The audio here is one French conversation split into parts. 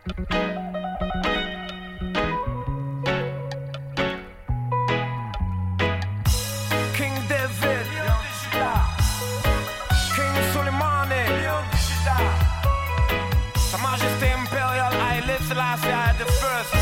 King David, King Soleimani, Sa Majesté impériale Haile Selassie the First.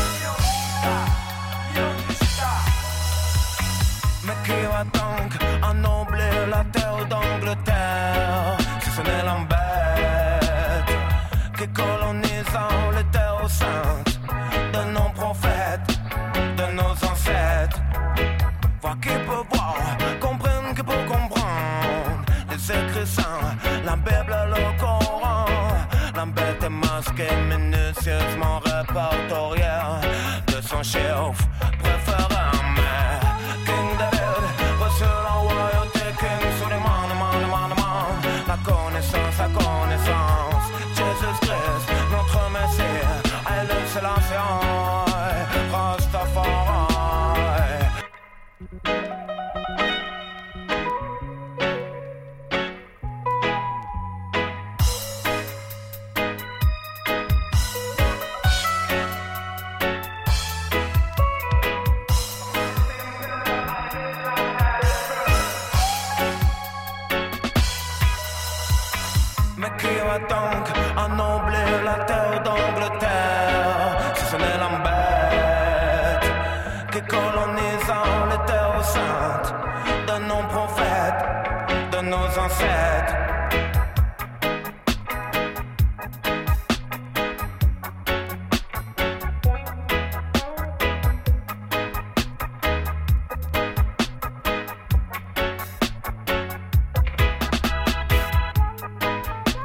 Mais qui va donc ennoblir la terre d'Angleterre si ce n'est l'embête qui colonisant les terres saintes de nos prophètes, de nos ancêtres. Voir qui peut voir, comprendre qui peut comprendre. Les écrits saints, la Bible, le Coran. La bête est masquée, minutieusement répertoriée de son chef préféré. King David, reçu la royauté, King Soleimani, la connaissance, Jésus-Christ, notre Messie, Haile Selassie, Rastafari. Mais qui va donc ennoblir la terre d'Angleterre si ce n'est l'embête qui colonisant les terres saintes de nos prophètes, de nos ancêtres.